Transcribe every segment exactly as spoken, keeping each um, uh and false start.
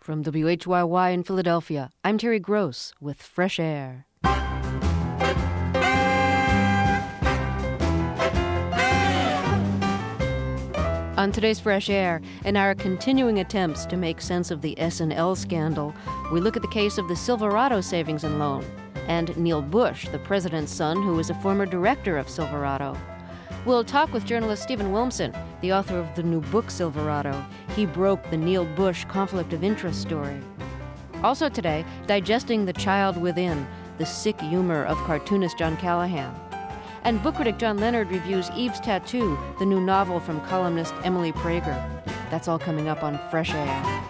From W H Y Y in Philadelphia, I'm Terry Gross with Fresh Air. On today's Fresh Air, in our continuing attempts to make sense of the S and L scandal, we look at the case of the Silverado Savings and Loan, and Neil Bush, the president's son, who was a former director of Silverado. We'll talk with journalist Stephen Wilmson, the author of the new book Silverado. He broke the Neil Bush conflict of interest story. Also today, digesting The Child Within, the sick humor of cartoonist John Callahan. And book critic John Leonard reviews Eve's Tattoo, the new novel from columnist Emily Prager. That's all coming up on Fresh Air.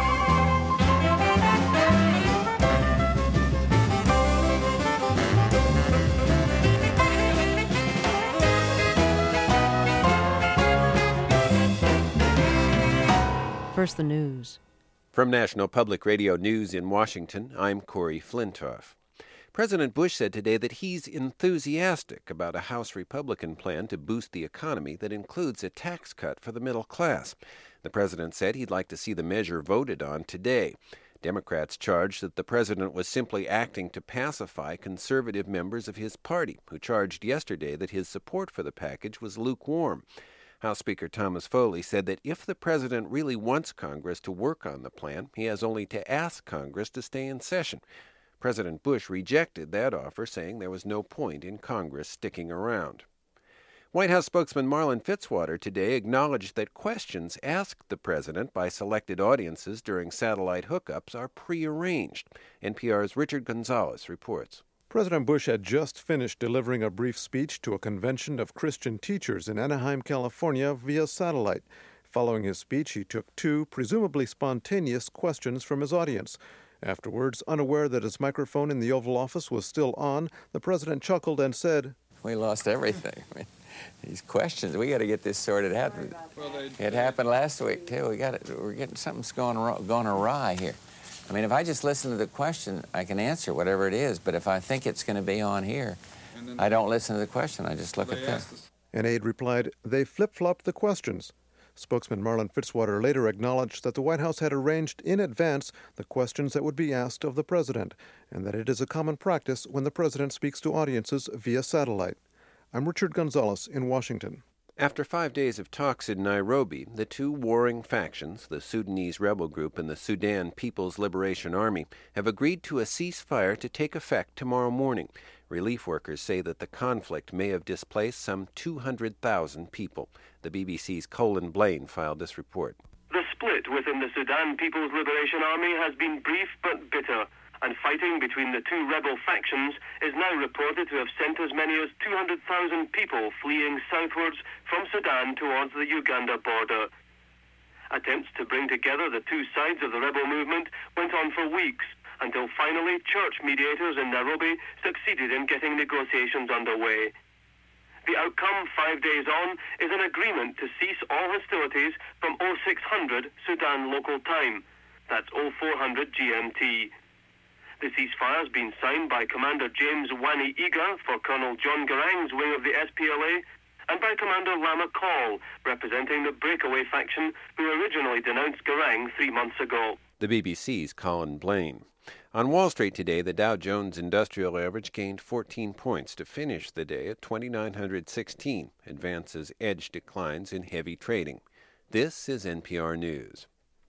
First, the news. From National Public Radio News in Washington, I'm Corey Flintoff. President Bush said today that he's enthusiastic about a House Republican plan to boost the economy that includes a tax cut for the middle class. The president said he'd like to see the measure voted on today. Democrats charged that the president was simply acting to pacify conservative members of his party, who charged yesterday that his support for the package was lukewarm. House Speaker Thomas Foley said that if the president really wants Congress to work on the plan, he has only to ask Congress to stay in session. President Bush rejected that offer, saying there was no point in Congress sticking around. White House spokesman Marlin Fitzwater today acknowledged that questions asked the president by selected audiences during satellite hookups are prearranged. N P R's Richard Gonzalez reports. President Bush had just finished delivering a brief speech to a convention of Christian teachers in Anaheim, California, via satellite. Following his speech, he took two presumably spontaneous questions from his audience. Afterwards, unaware that his microphone in the Oval Office was still on, the president chuckled and said, "We lost everything. I mean, these questions, we got to get this sorted out. It happened last week, too. We got it. We're getting something's going, going awry here. I mean, if I just listen to the question, I can answer whatever it is, but if I think it's going to be on here, I don't listen to the question. I just look at this." An aide replied, "They flip-flopped the questions." Spokesman Marlin Fitzwater later acknowledged that the White House had arranged in advance the questions that would be asked of the president, and that it is a common practice when the president speaks to audiences via satellite. I'm Richard Gonzalez in Washington. After five days of talks in Nairobi, the two warring factions, the Sudanese rebel group and the Sudan People's Liberation Army, have agreed to a ceasefire to take effect tomorrow morning. Relief workers say that the conflict may have displaced some two hundred thousand people. The B B C's Colin Blaine filed this report. The split within the Sudan People's Liberation Army has been brief but bitter, and fighting between the two rebel factions is now reported to have sent as many as two hundred thousand people fleeing southwards from Sudan towards the Uganda border. Attempts to bring together the two sides of the rebel movement went on for weeks, until finally church mediators in Nairobi succeeded in getting negotiations underway. The outcome, five days on, is an agreement to cease all hostilities from oh six hundred Sudan local time. That's oh four hundred G M T. The ceasefire has been signed by Commander James Wani Iga for Colonel John Garang's wing of the S P L A, and by Commander Lama Call, representing the breakaway faction who originally denounced Garang three months ago. The B B C's Colin Blaine. On Wall Street today, the Dow Jones Industrial Average gained fourteen points to finish the day at two thousand nine hundred sixteen. Advances edged declines in heavy trading. This is N P R News.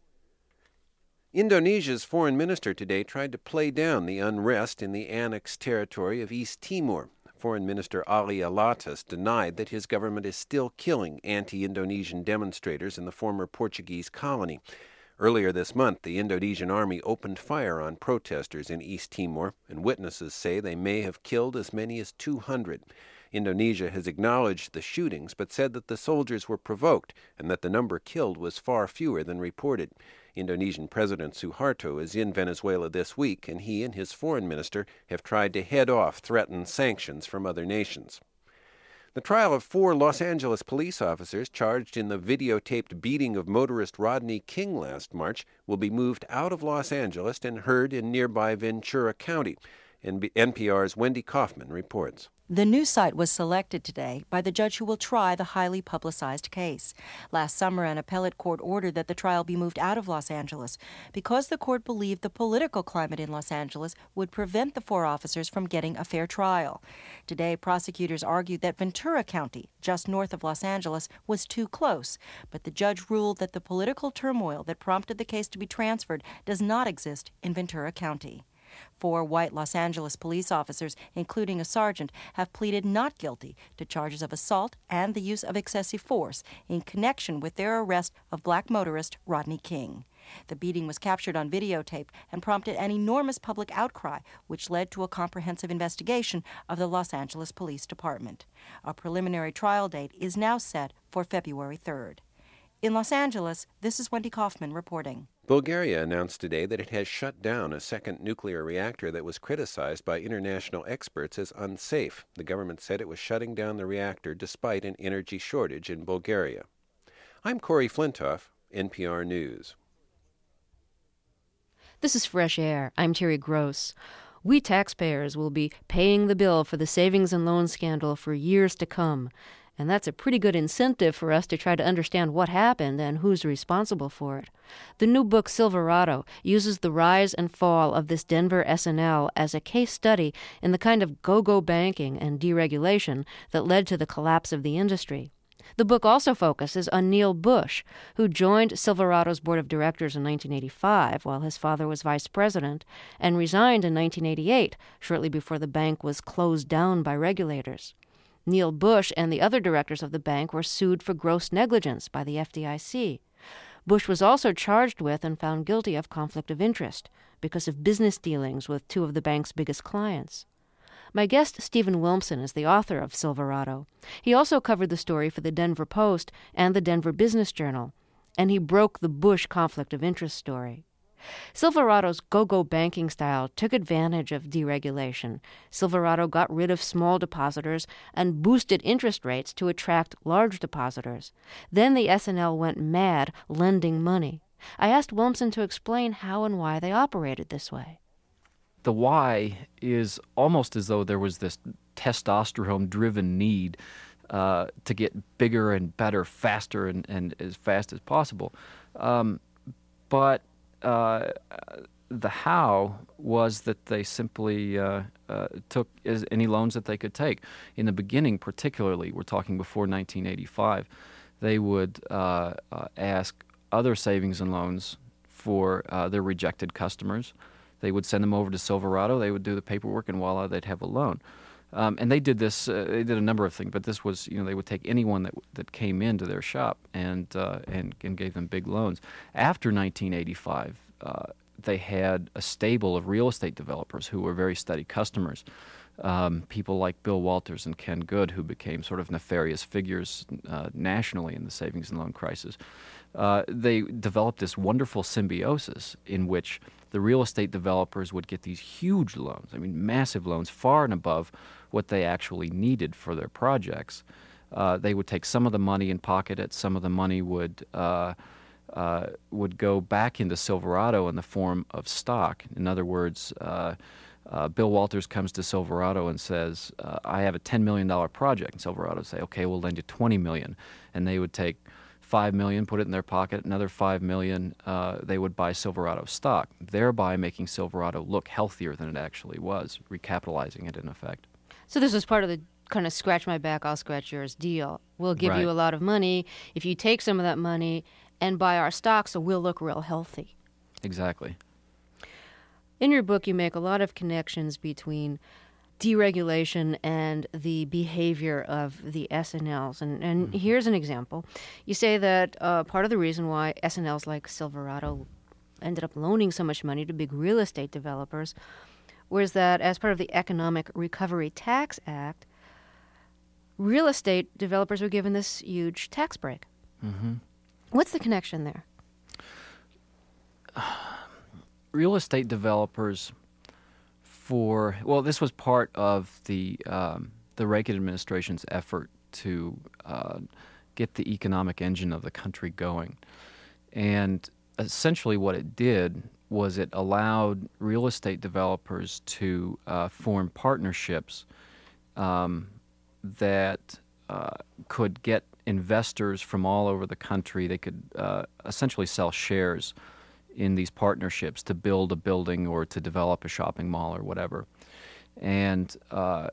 Indonesia's foreign minister today tried to play down the unrest in the annexed territory of East Timor. Foreign Minister Ali Alatas denied that his government is still killing anti-Indonesian demonstrators in the former Portuguese colony. Earlier this month, the Indonesian army opened fire on protesters in East Timor, and witnesses say they may have killed as many as two hundred. Indonesia has acknowledged the shootings, but said that the soldiers were provoked and that the number killed was far fewer than reported. Indonesian President Suharto is in Venezuela this week, and he and his foreign minister have tried to head off threatened sanctions from other nations. The trial of four Los Angeles police officers charged in the videotaped beating of motorist Rodney King last March will be moved out of Los Angeles and heard in nearby Ventura County. N P R's Wendy Kaufman reports. The new site was selected today by the judge who will try the highly publicized case. Last summer, an appellate court ordered that the trial be moved out of Los Angeles because the court believed the political climate in Los Angeles would prevent the four officers from getting a fair trial. Today, prosecutors argued that Ventura County, just north of Los Angeles, was too close, but the judge ruled that the political turmoil that prompted the case to be transferred does not exist in Ventura County. Four white Los Angeles police officers, including a sergeant, have pleaded not guilty to charges of assault and the use of excessive force in connection with their arrest of black motorist Rodney King. The beating was captured on videotape and prompted an enormous public outcry, which led to a comprehensive investigation of the Los Angeles Police Department. A preliminary trial date is now set for February third. In Los Angeles, this is Wendy Kaufman reporting. Bulgaria announced today that it has shut down a second nuclear reactor that was criticized by international experts as unsafe. The government said it was shutting down the reactor despite an energy shortage in Bulgaria. I'm Corey Flintoff, N P R News. This is Fresh Air. I'm Terry Gross. We taxpayers will be paying the bill for the savings and loan scandal for years to come. And that's a pretty good incentive for us to try to understand what happened and who's responsible for it. The new book, Silverado, uses the rise and fall of this Denver S N L as a case study in the kind of go-go banking and deregulation that led to the collapse of the industry. The book also focuses on Neil Bush, who joined Silverado's board of directors in nineteen eighty-five while his father was vice president, and resigned in nineteen eighty-eight, shortly before the bank was closed down by regulators. Neil Bush and the other directors of the bank were sued for gross negligence by the F D I C. Bush was also charged with and found guilty of conflict of interest because of business dealings with two of the bank's biggest clients. My guest, Stephen Wilmson, is the author of Silverado. He also covered the story for the Denver Post and the Denver Business Journal, and he broke the Bush conflict of interest story. Silverado's go-go banking style took advantage of deregulation. Silverado got rid of small depositors and boosted interest rates to attract large depositors. Then the S N L went mad lending money. I asked Wilmson to explain how and why they operated this way. The why is almost as though there was this testosterone-driven need uh, to get bigger and better, faster, and, and as fast as possible. Um, but Uh, the how was that they simply uh, uh, took as any loans that they could take. In the beginning, particularly, we're talking before nineteen eighty-five, they would uh, uh, ask other savings and loans for uh, their rejected customers. They would send them over to Silverado. They would do the paperwork, and voila, they'd have a loan. Um, and they did this. Uh, they did a number of things, but this was, you know, they would take anyone that that came into their shop and uh, and and gave them big loans. After nineteen eighty-five, uh, they had a stable of real estate developers who were very steady customers. Um, people like Bill Walters and Ken Good, who became sort of nefarious figures uh, nationally in the savings and loan crisis. Uh, they developed this wonderful symbiosis in which the real estate developers would get these huge loans, I mean massive loans, far and above what they actually needed for their projects. Uh, they would take some of the money and pocket it. Some of the money would uh, uh, would go back into Silverado in the form of stock. In other words, uh, uh, Bill Walters comes to Silverado and says, uh, I have a ten million dollars project. And Silverado would say, okay, we'll lend you twenty million dollars. And they would take five million dollars, put it in their pocket, another five million dollars, uh, they would buy Silverado stock, thereby making Silverado look healthier than it actually was, recapitalizing it in effect. So this was part of the kind of scratch my back, I'll scratch yours deal. We'll give Right. you a lot of money if you take some of that money and buy our stock, so we'll look real healthy. Exactly. In your book, you make a lot of connections between deregulation and the behavior of the S N Ls. And, and mm-hmm. here's an example. You say that uh, part of the reason why S N Ls like Silverado ended up loaning so much money to big real estate developers was that as part of the Economic Recovery Tax Act, real estate developers were given this huge tax break. Mm-hmm. What's the connection there? Real estate developers for, well, this was part of the um, the Reagan administration's effort to uh, get the economic engine of the country going. And essentially what it did was it allowed real estate developers to uh, form partnerships um, that uh, could get investors from all over the country. They could uh, essentially sell shares in these partnerships to build a building or to develop a shopping mall or whatever. And uh,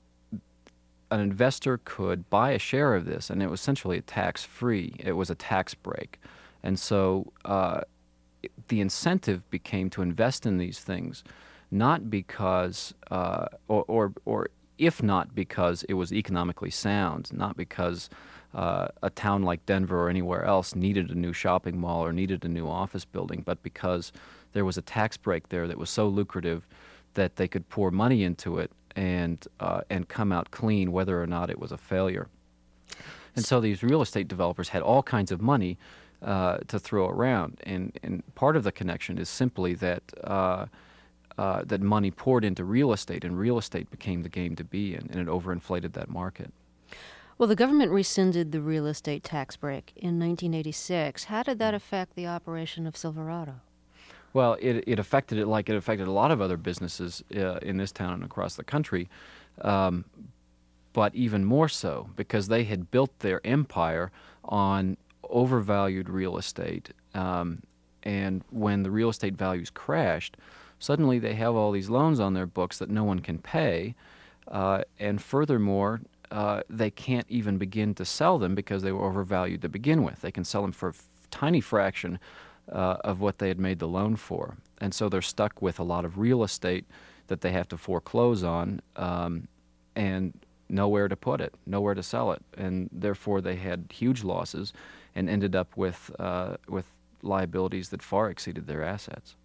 an investor could buy a share of this, and it was essentially tax-free. It was a tax break. And so uh, the incentive became to invest in these things, not because, uh, or, or, or if not because it was economically sound, not because uh, a town like Denver or anywhere else needed a new shopping mall or needed a new office building, but because there was a tax break there that was so lucrative that they could pour money into it and uh, and come out clean whether or not it was a failure. And so these real estate developers had all kinds of money uh, to throw around, and, and part of the connection is simply that uh, uh, that money poured into real estate, and real estate became the game to be in, and it overinflated that market. Well, the government rescinded the real estate tax break in nineteen eighty-six. How did that affect the operation of Silverado? Well, it, it affected it like it affected a lot of other businesses uh, in this town and across the country, um, but even more so because they had built their empire on overvalued real estate. Um, and when the real estate values crashed, suddenly they have all these loans on their books that no one can pay. Uh, and furthermore, uh, they can't even begin to sell them because they were overvalued to begin with. They can sell them for a f- tiny fraction Uh, of what they had made the loan for. And so they're stuck with a lot of real estate that they have to foreclose on um, and nowhere to put it, nowhere to sell it. And therefore they had huge losses and ended up with, uh, with liabilities that far exceeded their assets.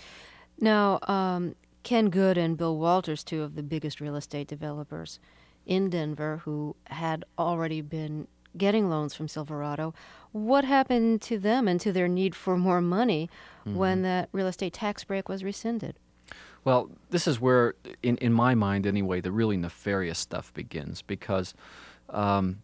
Now, um, Ken Good and Bill Walters, two of the biggest real estate developers in Denver who had already been getting loans from Silverado, what happened to them and to their need for more money mm-hmm. when that real estate tax break was rescinded? Well, this is where, in, in my mind anyway, the really nefarious stuff begins, because um,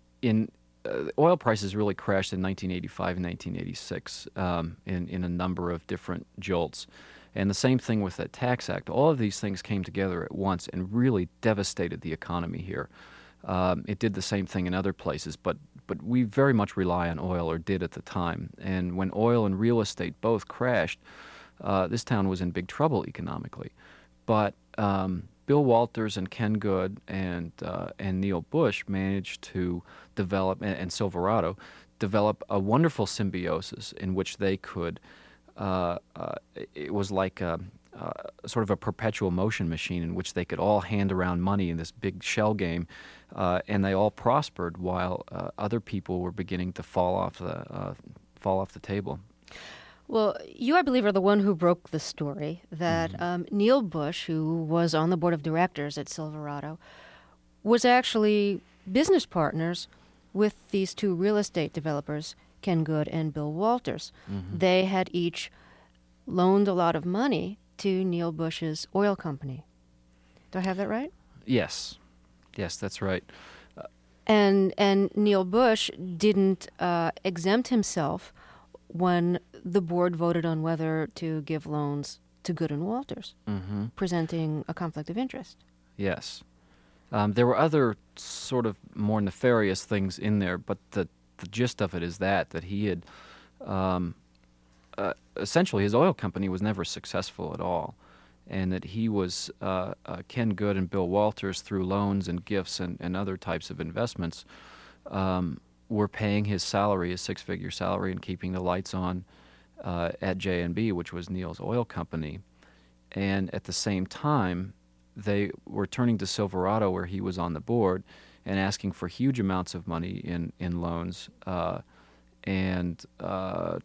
in uh, oil prices really crashed in nineteen eighty-five and nineteen eighty-six um, in, in a number of different jolts. And the same thing with that tax act. All of these things came together at once and really devastated the economy here. Um, it did the same thing in other places, but but we very much rely on oil, or did at the time. And when oil and real estate both crashed, uh, this town was in big trouble economically. But um, Bill Walters and Ken Good and uh, and Neil Bush managed to develop, and, and Silverado, develop a wonderful symbiosis in which they could, uh, uh, it was like a, uh, sort of a perpetual motion machine in which they could all hand around money in this big shell game. Uh, and they all prospered while uh, other people were beginning to fall off the uh, fall off the table. Well, you, I believe, are the one who broke the story that mm-hmm. um, Neil Bush, who was on the board of directors at Silverado, was actually business partners with these two real estate developers, Ken Good and Bill Walters. Mm-hmm. They had each loaned a lot of money to Neil Bush's oil company. Do I have that right? Yes. Yes, that's right. Uh, and and Neil Bush didn't uh, exempt himself when the board voted on whether to give loans to Good and Walters, mm-hmm. presenting a conflict of interest. Yes. Um, there were other sort of more nefarious things in there, but the, the gist of it is that, that he had, um, uh, essentially his oil company was never successful at all. And that he was, uh, uh, Ken Good and Bill Walters, through loans and gifts and, and other types of investments, um, were paying his salary, his six-figure salary, and keeping the lights on uh, at J and B, which was Neil's oil company. And at the same time, they were turning to Silverado, where he was on the board, and asking for huge amounts of money in, in loans. Uh, and... Uh,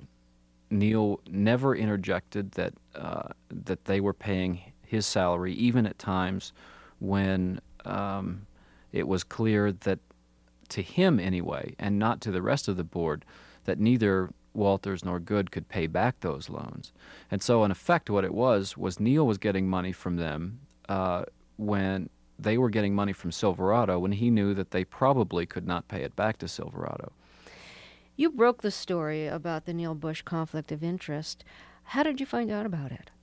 Neil never interjected that uh, that they were paying his salary, even at times when um, it was clear that, to him anyway, and not to the rest of the board, that neither Walters nor Good could pay back those loans. And so, in effect, what it was was Neil was getting money from them uh, when they were getting money from Silverado, when he knew that they probably could not pay it back to Silverado. You broke the story about the Neil Bush conflict of interest. How did you find out about it?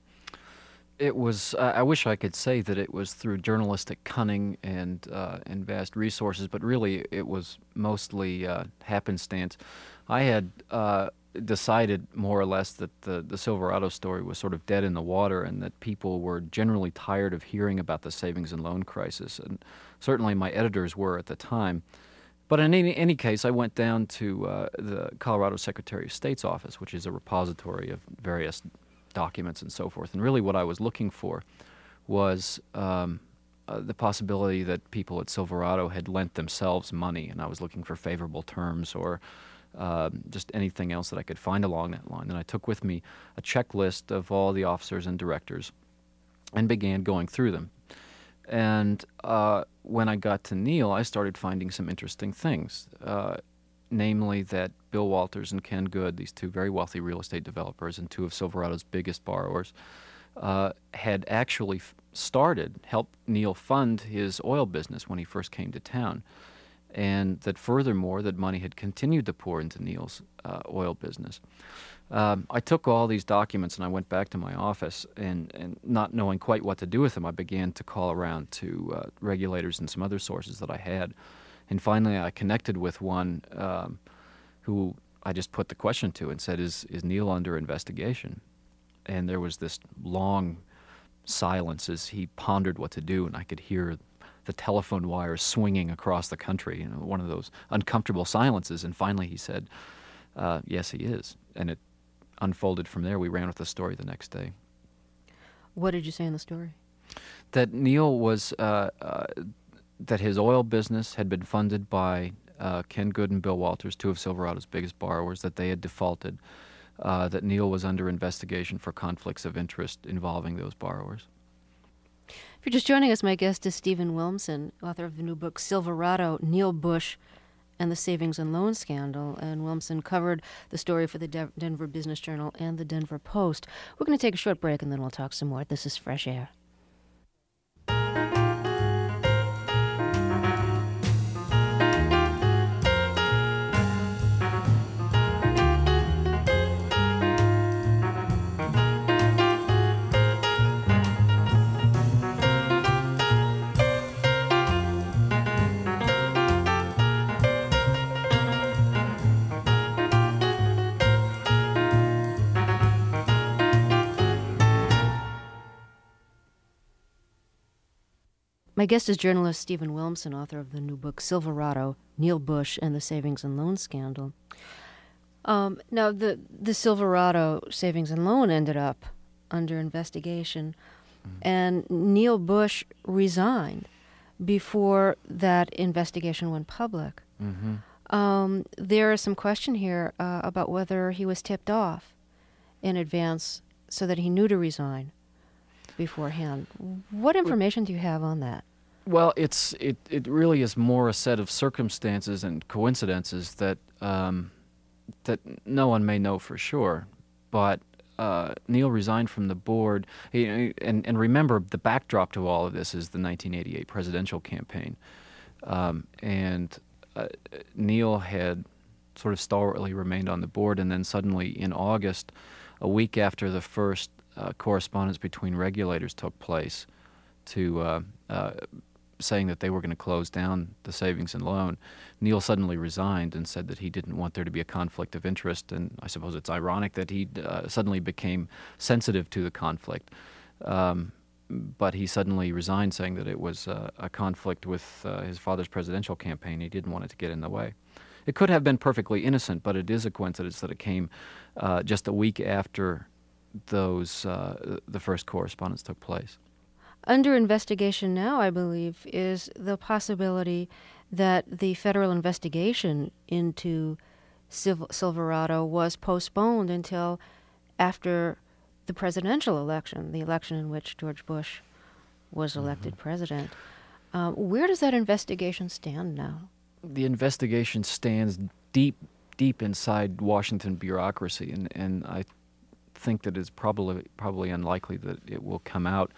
It was, uh, I wish I could say that it was through journalistic cunning and uh, and vast resources, but really it was mostly uh, happenstance. I had uh, decided more or less that the, the Silverado story was sort of dead in the water and that people were generally tired of hearing about the savings and loan crisis, and certainly my editors were at the time. But in any, any case, I went down to uh, the Colorado Secretary of State's office, which is a repository of various documents and so forth. And really what I was looking for was um, uh, the possibility that people at Silverado had lent themselves money, and I was looking for favorable terms or uh, just anything else that I could find along that line. And I took with me a checklist of all the officers and directors and began going through them. And uh, when I got to Neil, I started finding some interesting things. Uh, namely that Bill Walters and Ken Good, these two very wealthy real estate developers and two of Silverado's biggest borrowers, uh, had actually f- started, helped Neil fund his oil business when he first came to town, and that furthermore, that money had continued to pour into Neil's uh, oil business. Um, I took all these documents and I went back to my office, and, and not knowing quite what to do with them, I began to call around to uh, regulators and some other sources that I had. And finally, I connected with one um, who I just put the question to and said, is, is Neil under investigation? And there was this long silence as he pondered what to do, and I could hear the telephone wires swinging across the country, you know, one of those uncomfortable silences. And finally he said, uh, yes, he is. And it unfolded from there. We ran with the story the next day. What did you say in the story? That Neil was... Uh, uh, that his oil business had been funded by uh, Ken Good and Bill Walters, two of Silverado's biggest borrowers, that they had defaulted, uh, that Neil was under investigation for conflicts of interest involving those borrowers. If you're just joining us, my guest is Stephen Wilmson, author of the new book Silverado, Neil Bush, and the Savings and Loan Scandal. And Wilmson covered the story for the De- Denver Business Journal and the Denver Post. We're going to take a short break, and then we'll talk some more. This is Fresh Air. My guest is journalist Stephen Wilmson, author of the new book Silverado, Neil Bush, and the Savings and Loan Scandal. Um, now, the, the Silverado savings and loan ended up under investigation, mm-hmm. and Neil Bush resigned before that investigation went public. Mm-hmm. Um, there is some question here uh, about whether he was tipped off in advance so that he knew to resign beforehand. What information do you have on that? Well, it's it, it really is more a set of circumstances and coincidences that um, that no one may know for sure. But uh, Neil resigned from the board, he, and and remember the backdrop to all of this is the nineteen eighty-eight presidential campaign, um, and uh, Neil had sort of stalwartly remained on the board, and then suddenly in August, a week after the first uh, correspondence between regulators took place, to uh, uh, saying that they were going to close down the savings and loan, Neil suddenly resigned and said that he didn't want there to be a conflict of interest. And I suppose it's ironic that he uh, suddenly became sensitive to the conflict. Um, but he suddenly resigned, saying that it was uh, a conflict with uh, his father's presidential campaign. He didn't want it to get in the way. It could have been perfectly innocent, but it is a coincidence that it came uh, just a week after those uh, the first correspondence took place. Under investigation now, I believe, is the possibility that the federal investigation into Sil- Silverado was postponed until after the presidential election, the election in which George Bush was elected mm-hmm. president. Uh, where does that investigation stand now? The investigation stands deep, deep inside Washington bureaucracy, and, and I think that it's probably probably unlikely that it will come out.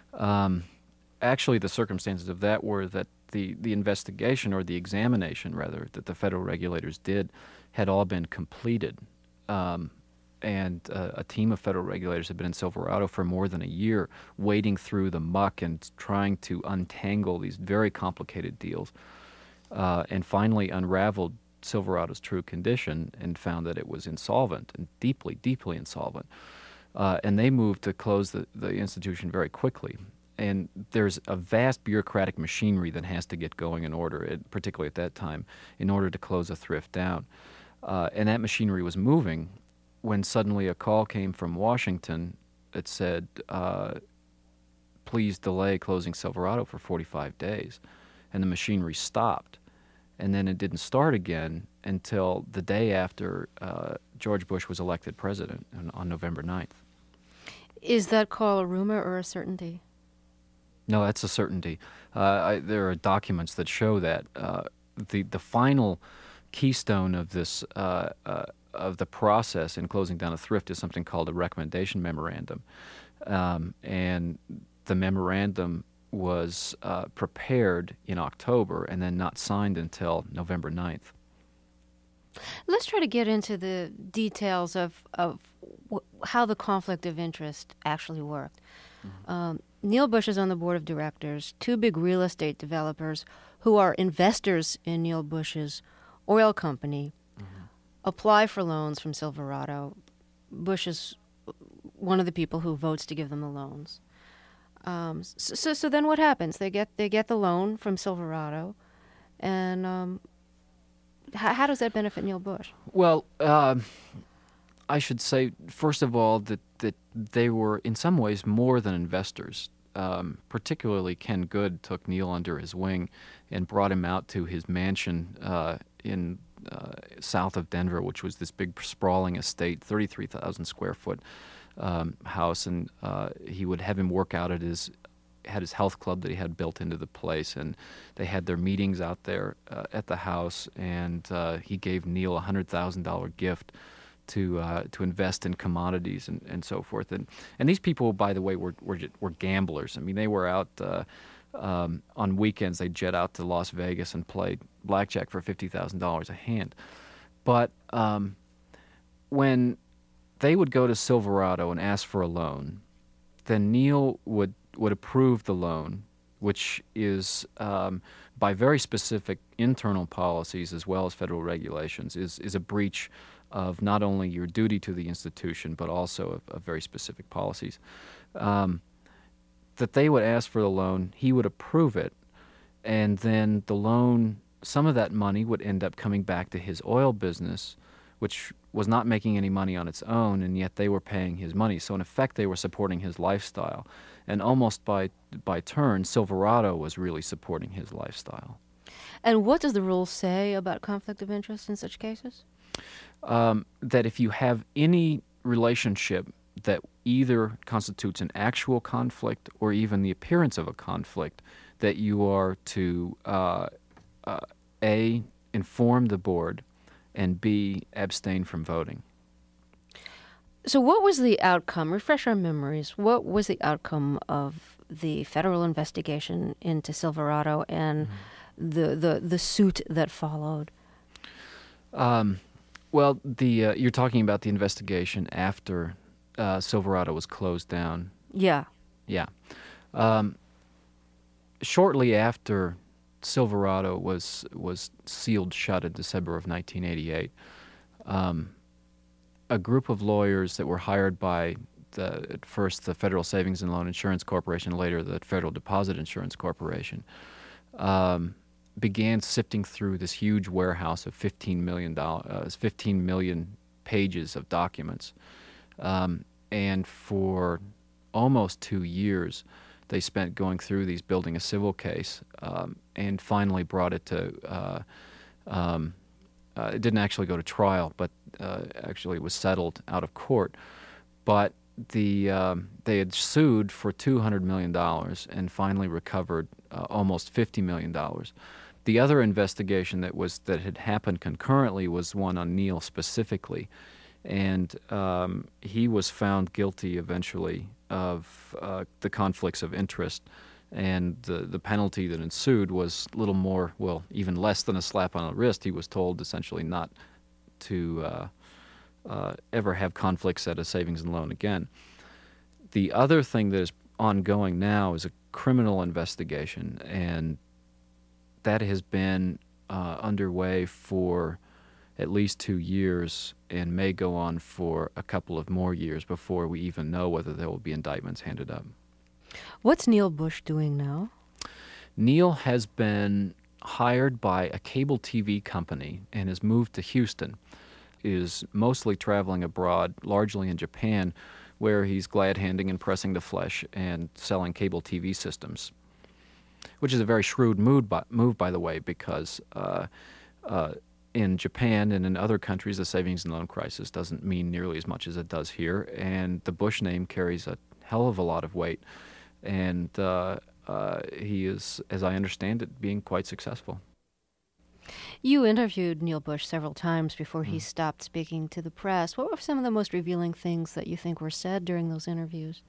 Um, actually, the circumstances of that were that the, the investigation, or the examination, rather, that the federal regulators did had all been completed. Um, and uh, a team of federal regulators had been in Silverado for more than a year, wading through the muck and trying to untangle these very complicated deals, uh, and finally unraveled Silverado's true condition and found that it was insolvent and deeply, deeply insolvent. Uh, and they moved to close the, the institution very quickly. And there's a vast bureaucratic machinery that has to get going in order, it, particularly at that time, in order to close a thrift down. Uh, and that machinery was moving when suddenly a call came from Washington that said, uh, please delay closing Silverado for forty-five days. And the machinery stopped. And then it didn't start again until the day after uh, George Bush was elected president on, on November ninth. Is that call a rumor or a certainty? No, that's a certainty. Uh, I, there are documents that show that. Uh, the the final keystone of this uh, uh, of the process in closing down a thrift is something called a recommendation memorandum, um, and the memorandum was uh, prepared in October and then not signed until November ninth. Let's try to get into the details of, of w- how the conflict of interest actually worked. Mm-hmm. Um, Neil Bush is on the board of directors, two big real estate developers who are investors in Neil Bush's oil company, mm-hmm. apply for loans from Silverado. Bush is one of the people who votes to give them the loans. Um, so, so, so then what happens? They get they get the loan from Silverado, and um, how, how does that benefit Neil Bush? Well, um, I should say first of all that that they were in some ways more than investors. Um, particularly, Ken Good took Neil under his wing and brought him out to his mansion uh, in uh, south of Denver, which was this big sprawling estate, thirty-three thousand square foot. Um, house, and uh, he would have him work out at his had his health club that he had built into the place, and they had their meetings out there uh, at the house, and uh, he gave Neil a hundred thousand dollar gift to uh, to invest in commodities and, and so forth. And and these people, by the way, were were, were gamblers. I mean, they were out uh, um, on weekends. They'd jet out to Las Vegas and play blackjack for fifty thousand dollars a hand. But um, when they would go to Silverado and ask for a loan, then Neil would, would approve the loan, which is, um, by very specific internal policies as well as federal regulations, is, is a breach of not only your duty to the institution, but also of, of very specific policies. Um, that they would ask for the loan, he would approve it, and then the loan, some of that money would end up coming back to his oil business, which was not making any money on its own, and yet they were paying his money. So in effect, they were supporting his lifestyle. And almost by by turn, Silverado was really supporting his lifestyle. And what does the rule say about conflict of interest in such cases? Um, that if you have any relationship that either constitutes an actual conflict or even the appearance of a conflict, that you are to, uh, uh, A, inform the board, and B, abstain from voting. So what was the outcome? Refresh our memories. What was the outcome of the federal investigation into Silverado and mm-hmm. the, the, the suit that followed? Um, well, the uh, you're talking about the investigation after uh, Silverado was closed down. Yeah. Yeah. Um, shortly after Silverado was was sealed shut in December of nineteen eighty-eight. Um, a group of lawyers that were hired by the, at first the Federal Savings and Loan Insurance Corporation, later the Federal Deposit Insurance Corporation, um, began sifting through this huge warehouse of fifteen million dollars, uh, fifteen million pages of documents, um, and for almost two years. They spent going through these, building a civil case, um, and finally brought it to, uh, um, uh, it didn't actually go to trial, but uh, actually it was settled out of court. But the um, they had sued for two hundred million dollars and finally recovered uh, almost fifty million dollars. The other investigation that was that had happened concurrently was one on Neil specifically, and um, he was found guilty eventually of uh, the conflicts of interest, and the, the penalty that ensued was little more, well, even less than a slap on the wrist. He was told essentially not to uh, uh, ever have conflicts at a savings and loan again. The other thing that is ongoing now is a criminal investigation, and that has been uh, underway for at least two years and may go on for a couple of more years before we even know whether there will be indictments handed up. What's Neil Bush doing now? Neil has been hired by a cable T V company and has moved to Houston, is mostly traveling abroad, largely in Japan, where he's glad-handing and pressing the flesh and selling cable T V systems, which is a very shrewd move, by, move, by the way, because uh, uh, in Japan and in other countries, the savings and loan crisis doesn't mean nearly as much as it does here, and the Bush name carries a hell of a lot of weight, and uh, uh, he is, as I understand it, being quite successful. You interviewed Neil Bush several times before he Mm. stopped speaking to the press. What were some of the most revealing things that you think were said during those interviews?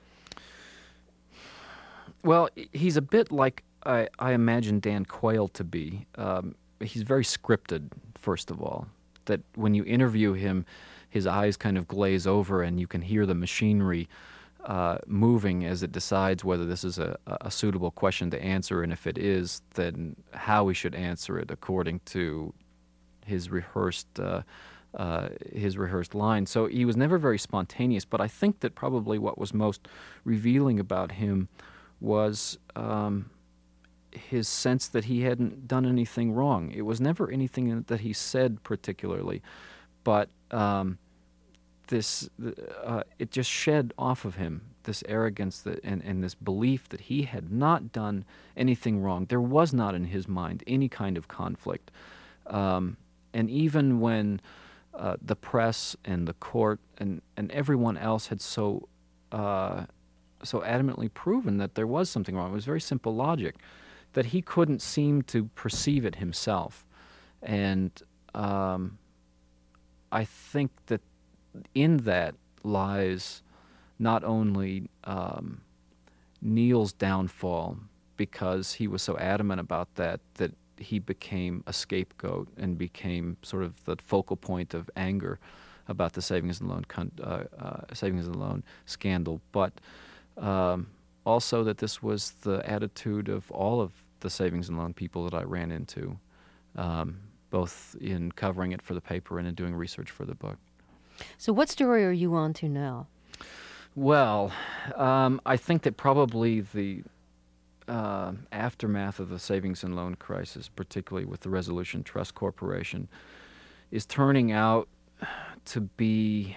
Well, he's a bit like I, I imagine Dan Quayle to be. Um, he's very scripted, first of all, that when you interview him, his eyes kind of glaze over and you can hear the machinery uh, moving as it decides whether this is a, a suitable question to answer, and if it is, then how we should answer it according to his rehearsed uh, uh, his rehearsed line. So he was never very spontaneous, but I think that probably what was most revealing about him was um, his sense that he hadn't done anything wrong. It was never anything that he said particularly, but um, this uh, it just shed off of him this arrogance that, and, and this belief that he had not done anything wrong. There was not in his mind any kind of conflict. Um, and even when uh, the press and the court and, and everyone else had so uh, so adamantly proven that there was something wrong, it was very simple logic, that he couldn't seem to perceive it himself. And um, I think that in that lies not only um, Neil's downfall, because he was so adamant about that, that he became a scapegoat and became sort of the focal point of anger about the savings and loan con- uh, uh, savings and loan scandal, but um, also that this was the attitude of all of the savings and loan people that I ran into, um, both in covering it for the paper and in doing research for the book. So what story are you on to now? Well, um, I think that probably the uh, aftermath of the savings and loan crisis, particularly with the Resolution Trust Corporation, is turning out to be,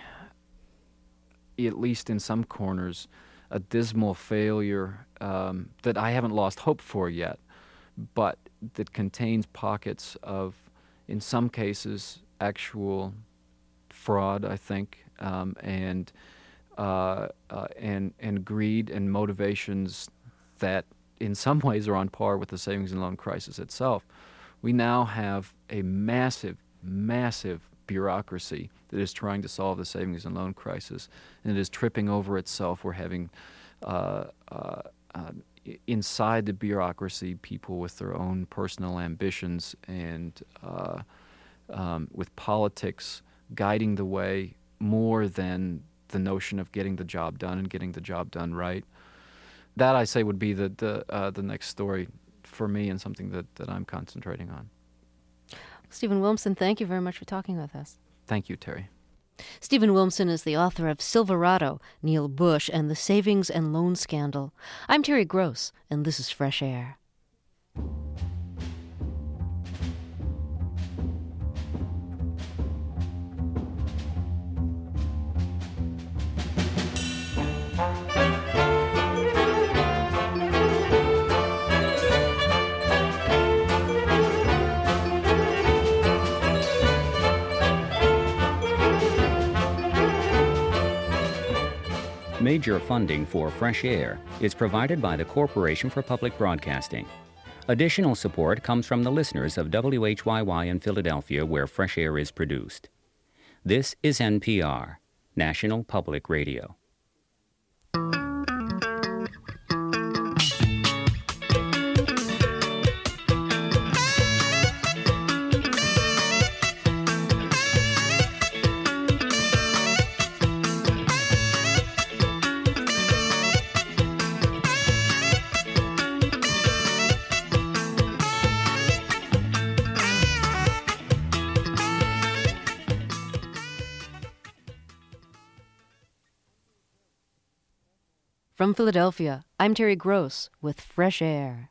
at least in some corners, a dismal failure um, that I haven't lost hope for yet, but that contains pockets of, in some cases, actual fraud, I think, um, and uh, uh, and and greed and motivations that in some ways are on par with the savings and loan crisis itself. We now have a massive, massive bureaucracy that is trying to solve the savings and loan crisis, and it is tripping over itself. We're having uh, uh, uh, inside the bureaucracy people with their own personal ambitions and uh, um, with politics guiding the way more than the notion of getting the job done and getting the job done right. That, I say, would be the the, uh, the next story for me and something that, that I'm concentrating on. Stephen Wilmson, thank you very much for talking with us. Thank you, Terry. Stephen Wilmson is the author of Silverado, Neil Bush, and the Savings and Loan Scandal. I'm Terry Gross, and this is Fresh Air. Major funding for Fresh Air is provided by the Corporation for Public Broadcasting. Additional support comes from the listeners of W H Y Y in Philadelphia, where Fresh Air is produced. This is N P R, National Public Radio. From Philadelphia, I'm Terry Gross with Fresh Air.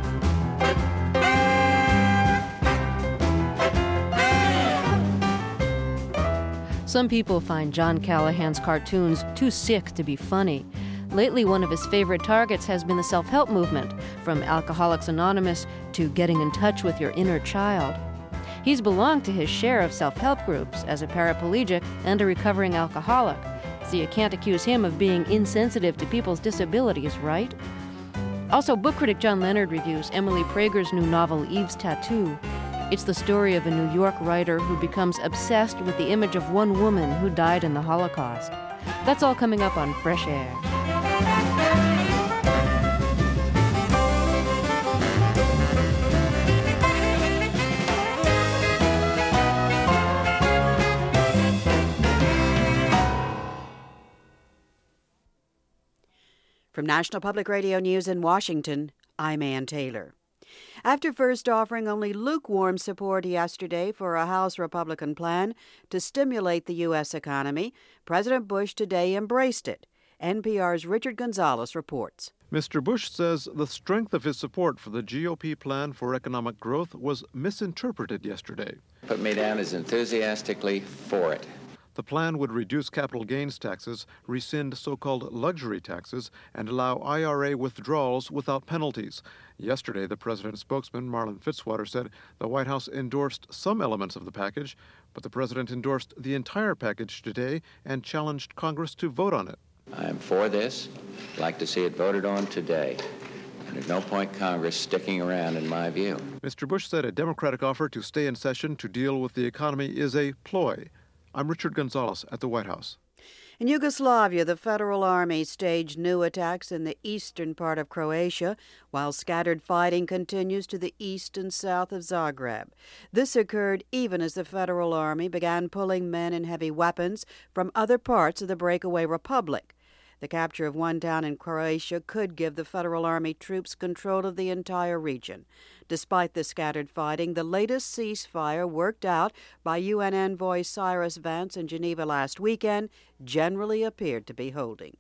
Some people find John Callahan's cartoons too sick to be funny. Lately, one of his favorite targets has been the self-help movement, from Alcoholics Anonymous to getting in touch with your inner child. He's belonged to his share of self-help groups as a paraplegic and a recovering alcoholic, so you can't accuse him of being insensitive to people's disabilities, right? Also, book critic John Leonard reviews Emily Prager's new novel, Eve's Tattoo. It's the story of a New York writer who becomes obsessed with the image of one woman who died in the Holocaust. That's all coming up on Fresh Air. From National Public Radio News in Washington, I'm Ann Taylor. After first offering only lukewarm support yesterday for a House Republican plan to stimulate the U S economy, President Bush today embraced it. N P R's Richard Gonzalez reports. Mister Bush says the strength of his support for the G O P plan for economic growth was misinterpreted yesterday. Put me down as enthusiastically for it. The plan would reduce capital gains taxes, rescind so-called luxury taxes, and allow I R A withdrawals without penalties. Yesterday, the president's spokesman, Marlin Fitzwater, said the White House endorsed some elements of the package, but the president endorsed the entire package today and challenged Congress to vote on it. I am for this. I'd like to see it voted on today. And there's no point Congress sticking around, in my view. Mister Bush said a Democratic offer to stay in session to deal with the economy is a ploy. I'm Richard Gonzalez at the White House. In Yugoslavia, the Federal Army staged new attacks in the eastern part of Croatia, while scattered fighting continues to the east and south of Zagreb. This occurred even as the Federal Army began pulling men and heavy weapons from other parts of the breakaway republic. The capture of one town in Croatia could give the Federal Army troops control of the entire region. Despite the scattered fighting, the latest ceasefire worked out by U N envoy Cyrus Vance in Geneva last weekend generally appeared to be holding.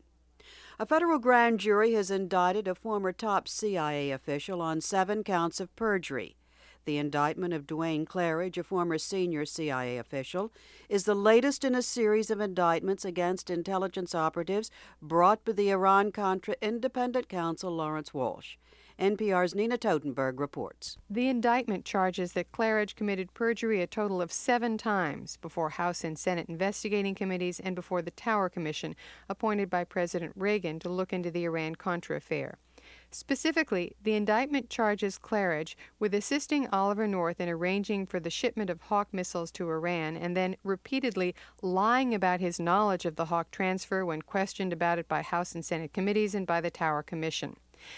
A federal grand jury has indicted a former top C I A official on seven counts of perjury. The indictment of Duane Claridge, a former senior C I A official, is the latest in a series of indictments against intelligence operatives brought by the Iran-Contra Independent Counsel Lawrence Walsh. N P R's Nina Totenberg reports. The indictment charges that Claridge committed perjury a total of seven times before House and Senate investigating committees and before the Tower Commission appointed by President Reagan to look into the Iran-Contra affair. Specifically, the indictment charges Claridge with assisting Oliver North in arranging for the shipment of Hawk missiles to Iran and then repeatedly lying about his knowledge of the Hawk transfer when questioned about it by House and Senate committees and by the Tower Commission.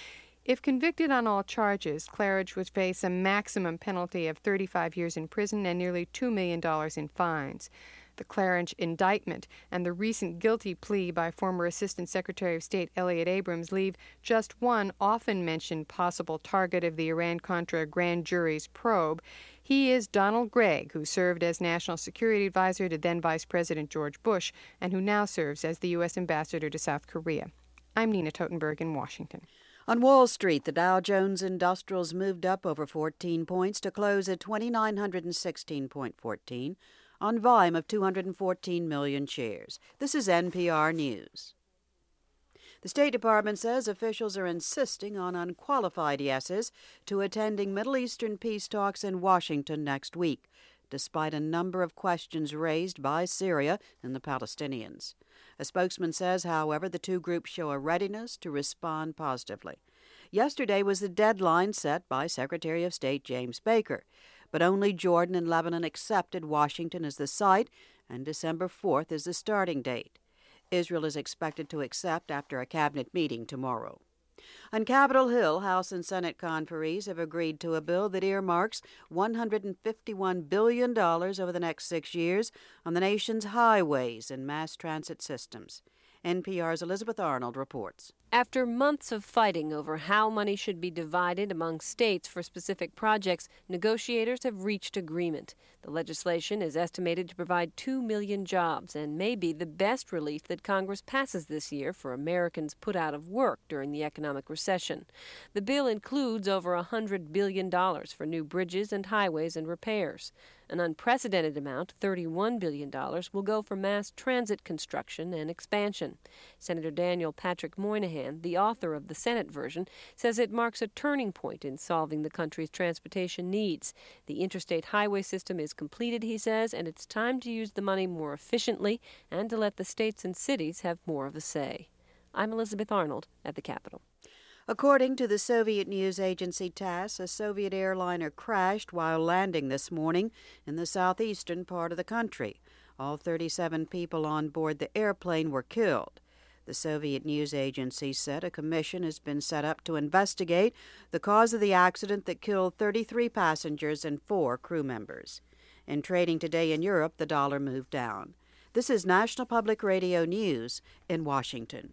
If convicted on all charges, Claridge would face a maximum penalty of thirty-five years in prison and nearly two million dollars in fines. The Claridge indictment and the recent guilty plea by former Assistant Secretary of State Elliott Abrams leave just one often mentioned possible target of the Iran-Contra grand jury's probe. He is Donald Gregg, who served as National Security Advisor to then Vice President George Bush and who now serves as the U S Ambassador to South Korea. I'm Nina Totenberg in Washington. On Wall Street, the Dow Jones Industrials moved up over fourteen points to close at two thousand nine hundred sixteen point one four on volume of two hundred fourteen million shares. This is N P R News. The State Department says officials are insisting on unqualified yeses to attending Middle Eastern peace talks in Washington next week, despite a number of questions raised by Syria and the Palestinians. A spokesman says, however, the two groups show a readiness to respond positively. Yesterday was the deadline set by Secretary of State James Baker, but only Jordan and Lebanon accepted Washington as the site, and December fourth is the starting date. Israel is expected to accept after a cabinet meeting tomorrow. On Capitol Hill, House and Senate conferees have agreed to a bill that earmarks one hundred fifty-one billion dollars over the next six years on the nation's highways and mass transit systems. N P R's Elizabeth Arnold reports. After months of fighting over how money should be divided among states for specific projects, negotiators have reached agreement. The legislation is estimated to provide two million jobs and may be the best relief that Congress passes this year for Americans put out of work during the economic recession. The bill includes over one hundred billion dollars for new bridges and highways and repairs. An unprecedented amount, thirty-one billion dollars, will go for mass transit construction and expansion. Senator Daniel Patrick Moynihan, the author of the Senate version, says it marks a turning point in solving the country's transportation needs. The interstate highway system is completed, he says, and it's time to use the money more efficiently and to let the states and cities have more of a say. I'm Elizabeth Arnold at the Capitol. According to the Soviet news agency TASS, a Soviet airliner crashed while landing this morning in the southeastern part of the country. All thirty-seven people on board the airplane were killed. The Soviet news agency said a commission has been set up to investigate the cause of the accident that killed thirty-three passengers and four crew members. In trading today in Europe, the dollar moved down. This is National Public Radio News in Washington.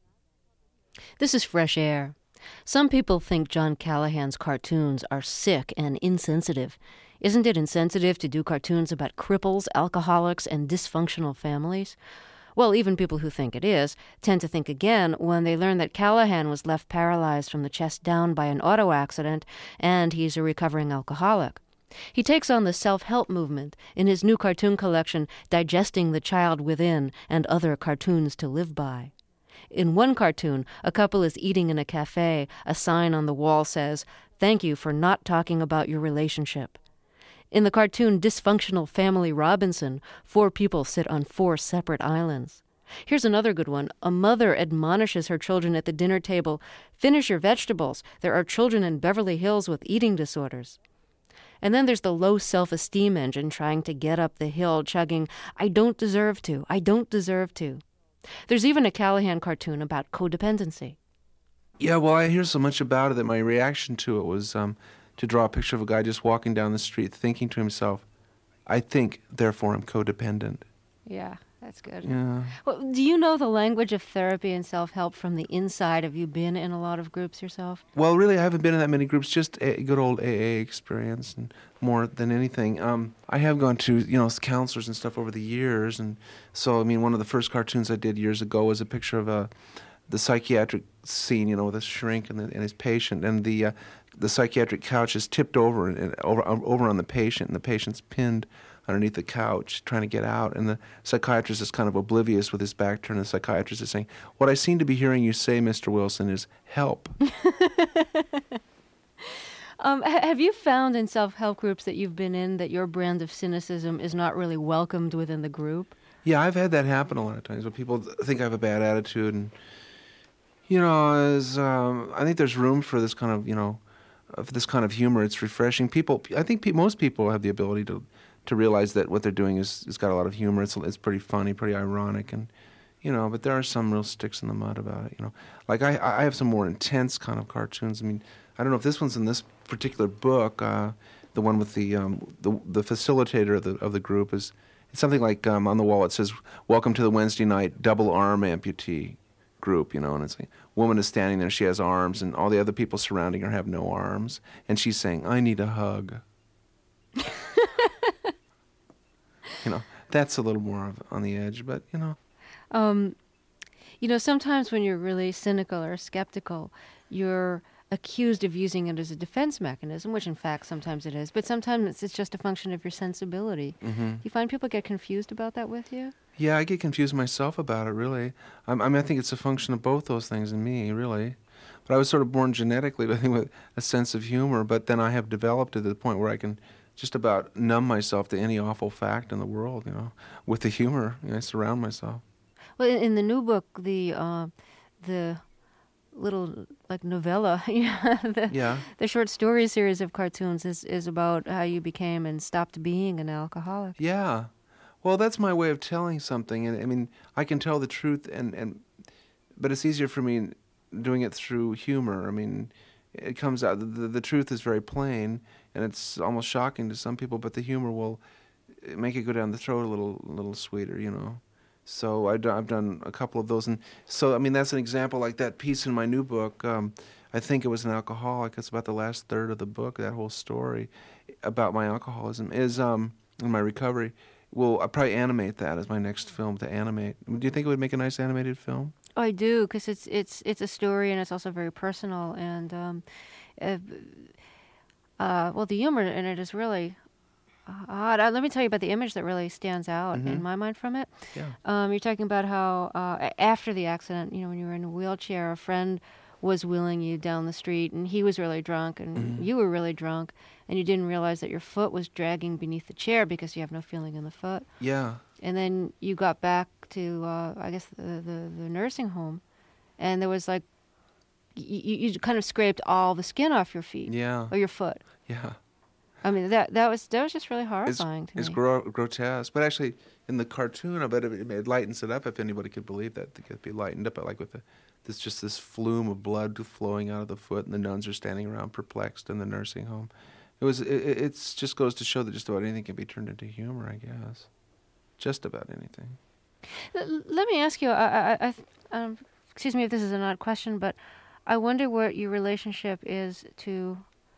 This is Fresh Air. Some people think John Callahan's cartoons are sick and insensitive. Isn't it insensitive to do cartoons about cripples, alcoholics, and dysfunctional families? Well, even people who think it is tend to think again when they learn that Callahan was left paralyzed from the chest down by an auto accident, and he's a recovering alcoholic. He takes on the self-help movement in his new cartoon collection, Digesting the Child Within and Other Cartoons to Live By. In one cartoon, a couple is eating in a cafe. A sign on the wall says, "Thank you for not talking about your relationship." In the cartoon Dysfunctional Family Robinson, four people sit on four separate islands. Here's another good one. A mother admonishes her children at the dinner table, "Finish your vegetables. There are children in Beverly Hills with eating disorders." And then there's the low self-esteem engine trying to get up the hill, chugging, "I don't deserve to. I don't deserve to." There's even a Callahan cartoon about codependency. Yeah, well, I hear so much about it that my reaction to it was um, to draw a picture of a guy just walking down the street thinking to himself, I think, therefore I'm codependent. Yeah, that's good. Yeah. Well, do you know the language of therapy and self-help from the inside? Have you been in a lot of groups yourself? Well, really, I haven't been in that many groups, just a good old A A experience and more than anything. Um, I have gone to, you know, counselors and stuff over the years, and so, I mean, one of the first cartoons I did years ago was a picture of a, the psychiatric scene, you know, with a shrink and, the, and his patient, and the uh, the psychiatric couch is tipped over and, and over over on the patient, and the patient's pinned underneath the couch trying to get out, and the psychiatrist is kind of oblivious with his back turned. The psychiatrist is saying, "What I seem to be hearing you say, Mister Wilson, is help." um, have you found in self-help groups that you've been in that your brand of cynicism is not really welcomed within the group? Yeah, I've had that happen a lot of times, where people think I have a bad attitude, and you know, as, um, I think there's room for this kind of, you know, for this kind of humor. It's refreshing. People, I think pe- most people have the ability to to realize that what they're doing is has got a lot of humor. It's it's pretty funny, pretty ironic, and you know. But there are some real sticks in the mud about it. You know, like I I have some more intense kind of cartoons. I mean, I don't know if this one's in this particular book. Uh, the one with the um the the facilitator of the of the group is it's something like um, on the wall it says, "Welcome to the Wednesday night double arm amputee group," you know, and it's like, woman is standing there, she has arms, and all the other people surrounding her have no arms, and she's saying, "I need a hug." You know, that's a little more of on the edge, but, you know. Um, you know, sometimes when you're really cynical or skeptical, you're accused of using it as a defense mechanism, which in fact sometimes it is, but sometimes it's just a function of your sensibility. Mm-hmm. Do you find people get confused about that with you? Yeah, I get confused myself about it, really. I, I mean, I think it's a function of both those things in me, really. But I was sort of born genetically, I think, with a sense of humor, but then I have developed it to the point where I can just about numb myself to any awful fact in the world, you know, with the humor. You know, I surround myself. Well, in the new book, the uh, the little like novella, the, yeah. the short story series of cartoons is, is about how you became and stopped being an alcoholic. Yeah. Well, that's my way of telling something, and I mean, I can tell the truth, and, and but it's easier for me doing it through humor. I mean, it comes out, the, the truth is very plain, and it's almost shocking to some people, but the humor will make it go down the throat a little, a little sweeter, you know. So I've done, I've done a couple of those, and so I mean that's an example. Like that piece in my new book, um, I think it was an alcoholic. It's about the last third of the book. That whole story about my alcoholism is um, in my recovery. Well, I'll probably animate that as my next film to animate. Do you think it would make a nice animated film? Oh, I do, because it's it's it's a story and it's also very personal, and um, uh, uh, well, the humor in it is really odd. Uh, let me tell you about the image that really stands out mm-hmm. in my mind from it. Yeah. Um, you're talking about how uh, after the accident, you know, when you were in a wheelchair, a friend was wheeling you down the street, and he was really drunk, and mm-hmm. you were really drunk, and you didn't realize that your foot was dragging beneath the chair because you have no feeling in the foot. Yeah. And then you got back to, uh, I guess, the, the, the nursing home, and there was like, y- you kind of scraped all the skin off your feet. Yeah. Or your foot. Yeah. I mean, that that was that was just really horrifying it's, to it's me. It's gro- grotesque. But actually, in the cartoon, I bet it, it lightens it up, if anybody could believe that. It could be lightened up, like with the, this just this flume of blood flowing out of the foot, and the nuns are standing around perplexed in the nursing home. It was. It it's just goes to show that just about anything can be turned into humor, I guess. Just about anything. L- let me ask you. I, I, I, um, excuse me if this is an odd question, but I wonder what your relationship is to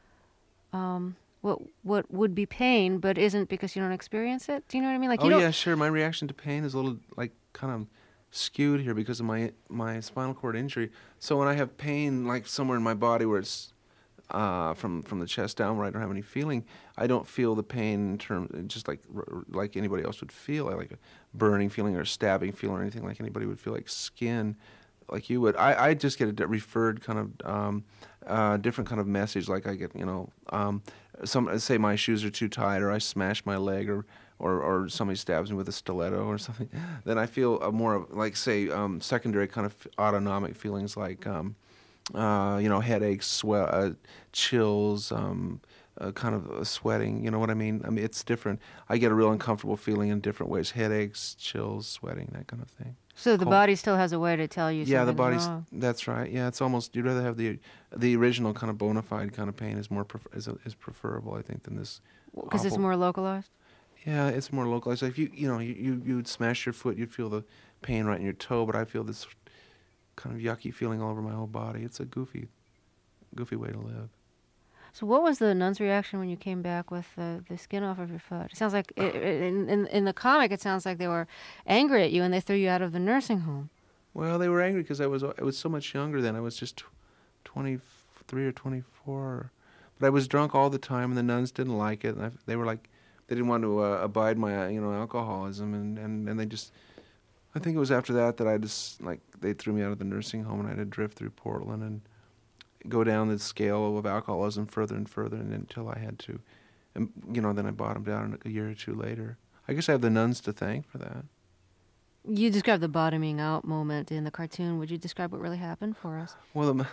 um, what what would be pain, but isn't because you don't experience it. Do you know what I mean? Like, oh you don't... yeah, sure. My reaction to pain is a little like kind of skewed here because of my my spinal cord injury. So when I have pain, like somewhere in my body where it's uh, from from the chest down, where I don't have any feeling, I don't feel the pain in terms just like like anybody else would feel. I like a burning feeling or a stabbing feeling or anything like anybody would feel, like skin, like you would. I, I just get a referred kind of um, uh, different kind of message. Like I get, you know, um, some say my shoes are too tight, or I smash my leg, or or, or somebody stabs me with a stiletto or something. Then I feel a more like say um, secondary kind of autonomic feelings like um, uh, you know, headaches, sweat, uh, chills. Um, Uh, kind of uh, sweating, you know what I mean? I mean, it's different. I get a real uncomfortable feeling in different ways: headaches, chills, sweating, that kind of thing. So the Cold. body still has a way to tell you. Yeah, the something's body's. wrong. That's right. Yeah, it's almost. You'd rather have the the original kind of bona fide kind of pain is more pref- is is preferable, I think, than this. Because it's awful- more localized. Yeah, it's more localized. If you you know you you you'd smash your foot, you'd feel the pain right in your toe, but I feel this kind of yucky feeling all over my whole body. It's a goofy, goofy way to live. So what was the nun's reaction when you came back with the, the skin off of your foot? It sounds like, it, it, in, in in the comic, it sounds like they were angry at you and they threw you out of the nursing home. Well, they were angry because I was I was so much younger then. I was just twenty-three or twenty-four. But I was drunk all the time, and the nuns didn't like it. And I, they were like, they didn't want to uh, abide my, uh, you know, alcoholism. And, and, and they just, I think it was after that that I just, like, they threw me out of the nursing home, and I had to drift through Portland and go down the scale of alcoholism further and further, and until I had to, and, you know, then I bottomed out a year or two later. I guess I have the nuns to thank for that. You described the bottoming out moment in the cartoon. Would you describe what really happened for us? Well, um,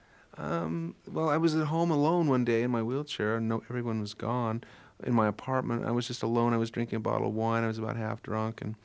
um, well, I was at home alone one day in my wheelchair, and no, everyone was gone in my apartment. I was just alone. I was drinking a bottle of wine. I was about half drunk, and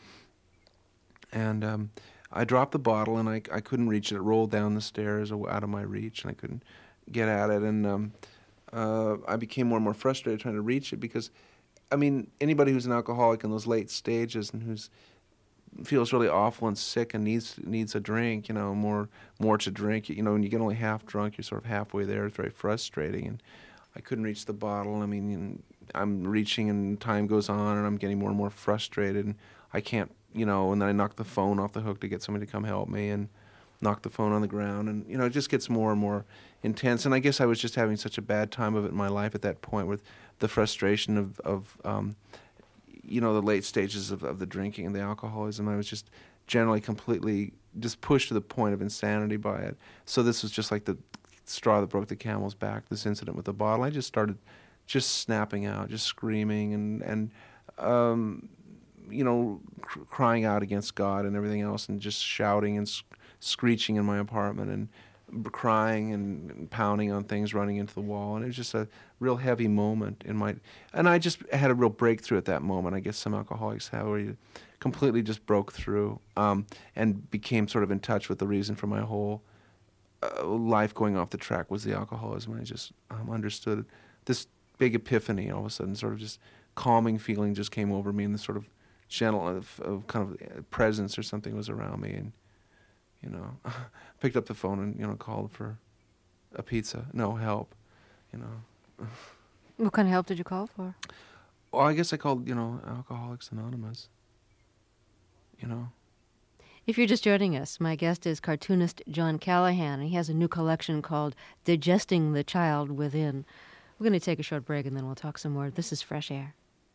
and um, I dropped the bottle, and I I couldn't reach it. It rolled down the stairs out of my reach, and I couldn't get at it. And um, uh, I became more and more frustrated trying to reach it because, I mean, anybody who's an alcoholic in those late stages and who's feels really awful and sick and needs needs a drink, you know, more more to drink. You know, when you get only half drunk, you're sort of halfway there. It's very frustrating, and I couldn't reach the bottle. I mean, and I'm reaching, and time goes on, and I'm getting more and more frustrated, and I can't, you know. And then I knock the phone off the hook to get somebody to come help me, and knock the phone on the ground, and you know, it just gets more and more intense. And I guess I was just having such a bad time of it in my life at that point, with the frustration of of um, you know, the late stages of, of the drinking and the alcoholism. I was just generally completely just pushed to the point of insanity by it. So this was just like the straw that broke the camel's back, this incident with the bottle. I just started just snapping out, just screaming and, and um, you know, cr- crying out against God and everything else, and just shouting and sc- screeching in my apartment, and b- crying and, and pounding on things, running into the wall. And it was just a real heavy moment in my, and I just had a real breakthrough at that moment. I guess some alcoholics have, where you completely just broke through um, and became sort of in touch with the reason for my whole uh, life going off the track was the alcoholism. I just um, understood this big epiphany all of a sudden, sort of just calming feeling just came over me, and this sort of gentle, of, of kind of presence or something was around me, and you know, picked up the phone and you know called for a pizza. No help, you know. What kind of help did you call for? Well, I guess I called you know Alcoholics Anonymous. You know. If you're just joining us, my guest is cartoonist John Callahan, and he has a new collection called Digesting the Child Within. We're going to take a short break, and then we'll talk some more. This is Fresh Air.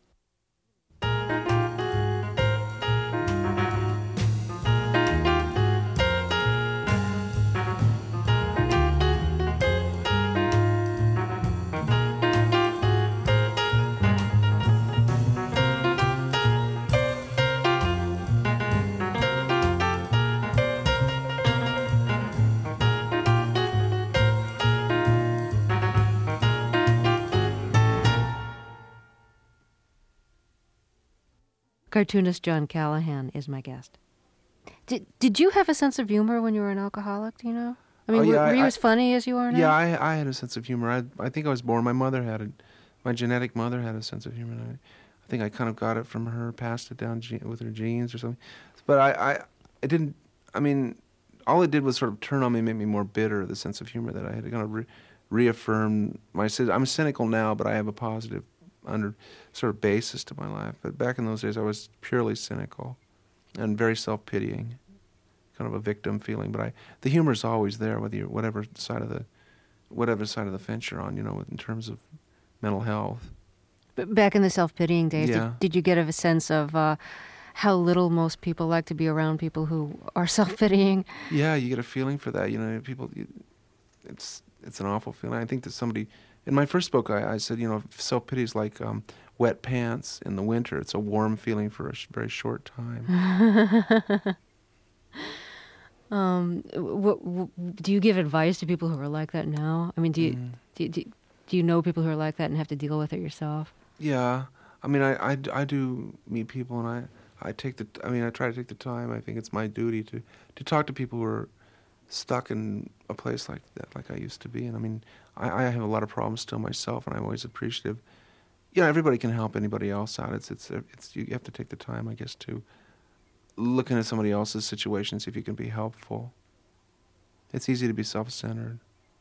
Cartoonist John Callahan is my guest. Did Did you have a sense of humor when you were an alcoholic? Do you know? I mean, oh, yeah, were, were you I, as funny as you are now? Yeah, I I had a sense of humor. I I think I was born. My mother had it. My genetic mother had a sense of humor. I, I think I kind of got it from her, passed it down ge- with her genes or something. But I I it didn't. I mean, all it did was sort of turn on me, make me more bitter. The sense of humor that I had kind of re- reaffirmed my. I'm cynical now, but I have a positive under sort of basis to my life. But back in those days, I was purely cynical and very self-pitying, kind of a victim feeling. But I, the humor is always there, whether you're whatever side of the, whatever side of the fence you're on, you know, in terms of mental health. But back in the self-pitying days, yeah. did, did you get a sense of uh, how little most people like to be around people who are self-pitying? Yeah, you get a feeling for that. You know, people, it's it's an awful feeling. I think that somebody. In my first book, I, I said, you know, self-pity is like um, wet pants in the winter. It's a warm feeling for a sh- very short time. um, w- w- do you give advice to people who are like that now? I mean, do you, mm. do, do, do you know people who are like that and have to deal with it yourself? Yeah. I mean, I, I, I do meet people, and I, I take the, I mean, I try to take the time. I think it's my duty to, to talk to people who are stuck in a place like that, like I used to be. And I mean, I, I have a lot of problems still myself, and I'm always appreciative. You know, everybody can help anybody else out. It's it's it's you have to take the time, I guess, to look into somebody else's situation, see if you can be helpful. It's easy to be self-centered.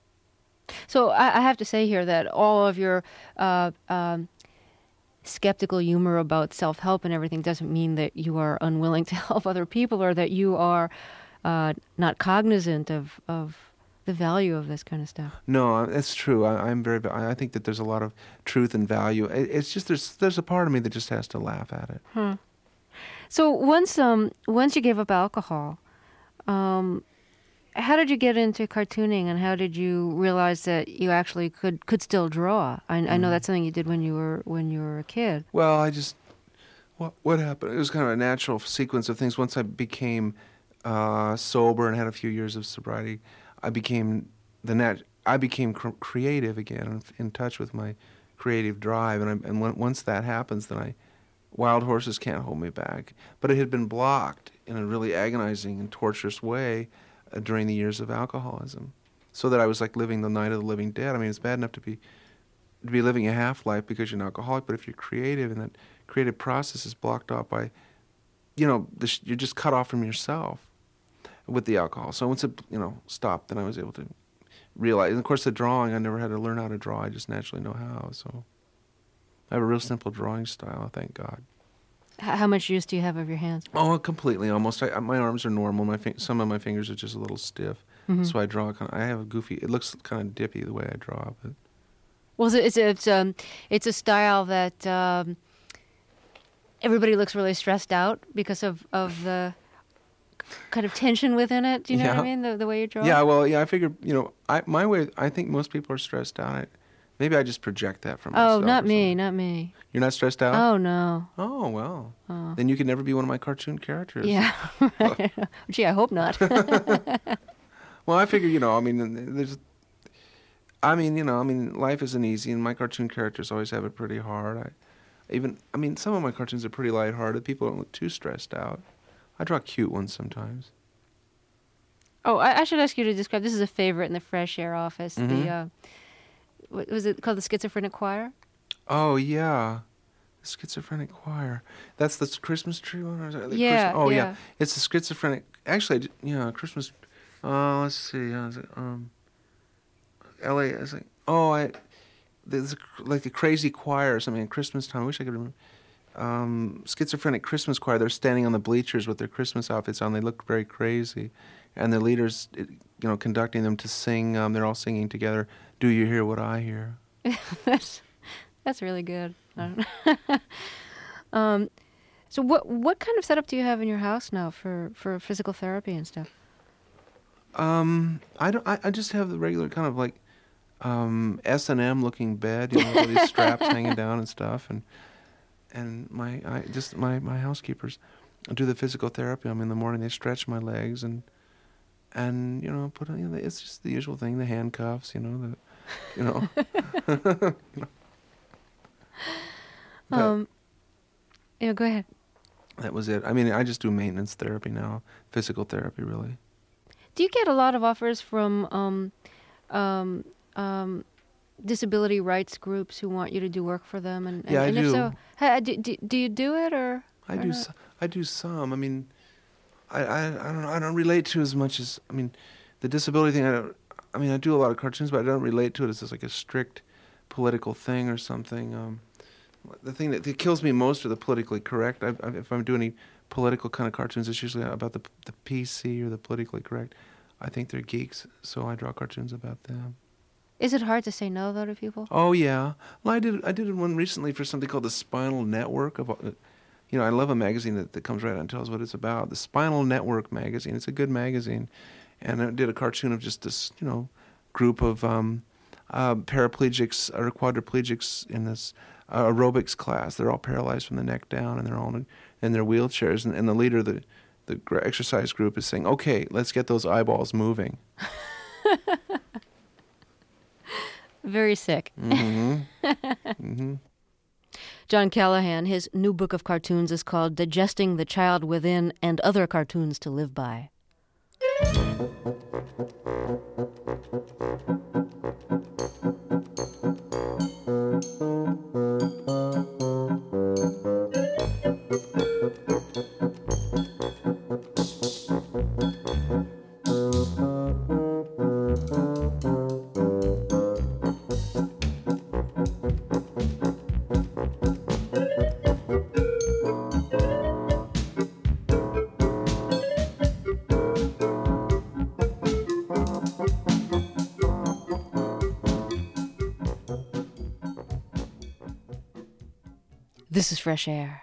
So I, I have to say here that all of your uh, um, skeptical humor about self-help and everything doesn't mean that you are unwilling to help other people, or that you are uh, not cognizant of of the value of this kind of stuff. No, that's true. I, I'm very. I think that there's a lot of truth and value. It, it's just there's there's a part of me that just has to laugh at it. Hmm. So once um once you gave up alcohol, um, how did you get into cartooning, and how did you realize that you actually could could still draw? I, mm. I know that's something you did when you were when you were a kid. Well, I just what what happened? It was kind of a natural sequence of things. Once I became uh, sober and had a few years of sobriety, I became the nat- I became cr- creative again, in touch with my creative drive, and I, and when, once that happens, then I, wild horses can't hold me back. But it had been blocked in a really agonizing and torturous way uh, during the years of alcoholism, so that I was like living the night of the living dead. I mean, it's bad enough to be to be living a half life because you're an alcoholic, but if you're creative and that creative process is blocked off by, you know, the sh- you're just cut off from yourself with the alcohol. So once it, you know, stopped, then I was able to realize. And of course, the drawing, I never had to learn how to draw. I just naturally know how. So I have a real simple drawing style, thank God. How much use do you have of your hands? Oh, completely, almost. I, my arms are normal. My fin- some of my fingers are just a little stiff. Mm-hmm. So I draw kind of. I have a goofy. It looks kind of dippy the way I draw, but. Well, it's a, it's um it's a style that um, everybody looks really stressed out because of of the kind of tension within it. Do you know yeah. what I mean? The the way you draw. Yeah, well, yeah. I figure, you know, I my way. I think most people are stressed out. I, maybe I just project that from myself. Oh, not me, not me. You're not stressed out? Oh no. Oh well. Oh. Then you could never be one of my cartoon characters. Yeah. Gee, I hope not. Well, I figure, you know, I mean, there's. I mean, you know, I mean, life isn't easy, and my cartoon characters always have it pretty hard. I, even, I mean, some of my cartoons are pretty lighthearted. People don't look too stressed out. I draw cute ones sometimes. Oh, I, I should ask you to describe. This is a favorite in the Fresh Air office. Mm-hmm. The uh, what was it called? The Schizophrenic Choir. Oh yeah, The Schizophrenic Choir. That's the Christmas tree one? Or is that the Yeah, Christmas? Oh, yeah. yeah. It's the Schizophrenic... Actually, I did- yeah, Christmas... Oh, let's see. Uh, is it, um, L A... Is it, oh, I... There's a, like a crazy choir or something at Christmas time. I wish I could remember. Um, Schizophrenic Christmas Choir. They're standing on the bleachers with their Christmas outfits on. They look very crazy. And the leader's, you know, conducting them to sing. Um, they're all singing together, Do You Hear What I Hear? that's, that's really good. I don't know. um, so what what kind of setup do you have in your house now for, for physical therapy and stuff? Um, I, don't, I, I just have the regular kind of like um, S and M looking bed, you know, with all these straps hanging down and stuff. And and my I just my, my housekeepers do the physical therapy. I mean, in the morning they stretch my legs and and you know put on, you know, it's just the usual thing, the handcuffs, you know, the you know. you know. But Um, yeah, go ahead. that was it. I mean, I just do maintenance therapy now, physical therapy, really. Do you get a lot of offers from um, um, um, disability rights groups who want you to do work for them? And, and, Yeah, I and if do. so, ha, do, do, do you do it or? I or do. not? s- I do some. I mean, I, I, I don't know. I don't relate to as much as. I mean, the disability thing. I don't. I mean, I do a lot of cartoons, but I don't relate to it as just like a strict political thing or something. Um, the thing that, that kills me most are the politically correct. I, I, if I'm doing any political kind of cartoons, it's usually about the the P C or the politically correct. I think they're geeks, so I draw cartoons about them. Is it hard to say no though to people? Oh yeah, well I did I did one recently for something called the Spinal Network. Of, uh, you know, I love a magazine that, that comes right out and tells what it's about. The Spinal Network magazine. It's a good magazine, and I did a cartoon of just this, you know, group of um, uh, paraplegics or quadriplegics in this uh, aerobics class. They're all paralyzed from the neck down, and they're all in, in their wheelchairs. And, and the leader of the the gr- exercise group is saying, "Okay, let's get those eyeballs moving." Very sick. Mm-hmm. mm-hmm. John Callahan, his new book of cartoons is called Digesting the Child Within and Other Cartoons to Live By. This is Fresh Air.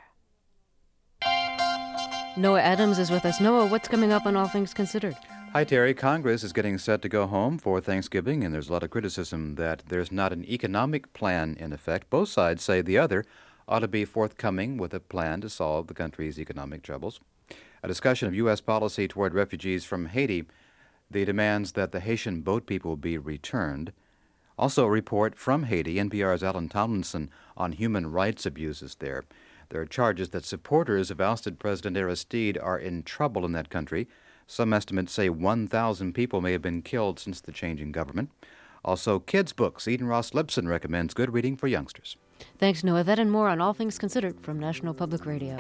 Noah Adams is with us. Noah, what's coming up on All Things Considered? Hi, Terry. Congress is getting set to go home for Thanksgiving, and there's a lot of criticism that there's not an economic plan in effect. Both sides say the other ought to be forthcoming with a plan to solve the country's economic troubles. A discussion of U S policy toward refugees from Haiti, the demands that the Haitian boat people be returned. Also a report from Haiti, N P R's Alan Tomlinson, on human rights abuses there. There are charges that supporters of ousted President Aristide are in trouble in that country. Some estimates say one thousand people may have been killed since the change in government. Also, kids' books. Eden Ross Lipson recommends good reading for youngsters. Thanks, Noah. That and more on All Things Considered from National Public Radio.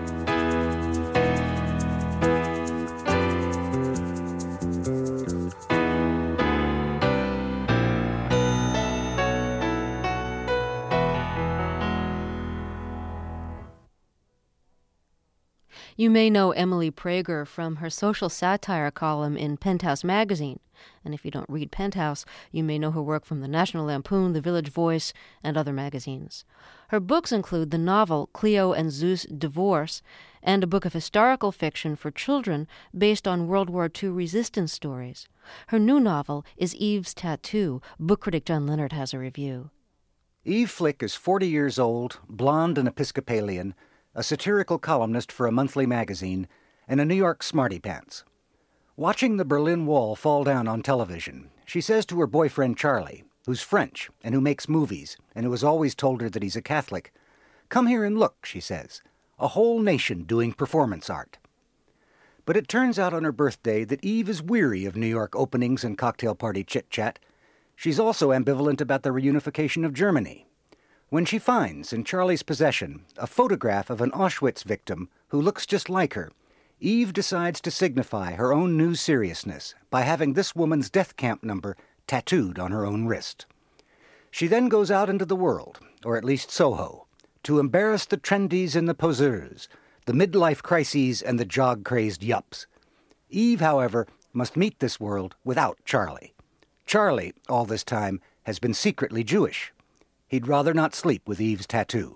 You may know Emily Prager from her social satire column in Penthouse magazine. And if you don't read Penthouse, you may know her work from the National Lampoon, The Village Voice, and other magazines. Her books include the novel Cleo and Zeus Divorce and a book of historical fiction for children based on World War Two resistance stories. Her new novel is Eve's Tattoo. Book critic John Leonard has a review. Eve Flick is forty years old, blonde and Episcopalian, a satirical columnist for a monthly magazine, and a New York smarty pants. Watching the Berlin Wall fall down on television, she says to her boyfriend Charlie, who's French and who makes movies and who has always told her that he's a Catholic, "Come here and look," she says, "a whole nation doing performance art." But it turns out on her birthday that Eve is weary of New York openings and cocktail party chit-chat. She's also ambivalent about the reunification of Germany. when she finds in Charlie's possession a photograph of an Auschwitz victim who looks just like her, Eve decides to signify her own new seriousness by having this woman's death camp number tattooed on her own wrist. She then goes out into the world, or at least Soho, to embarrass the trendies and the poseurs, the midlife crises and the jog-crazed yups. Eve, however, must meet this world without Charlie. Charlie, all this time, has been secretly Jewish. He'd rather not sleep with Eve's tattoo.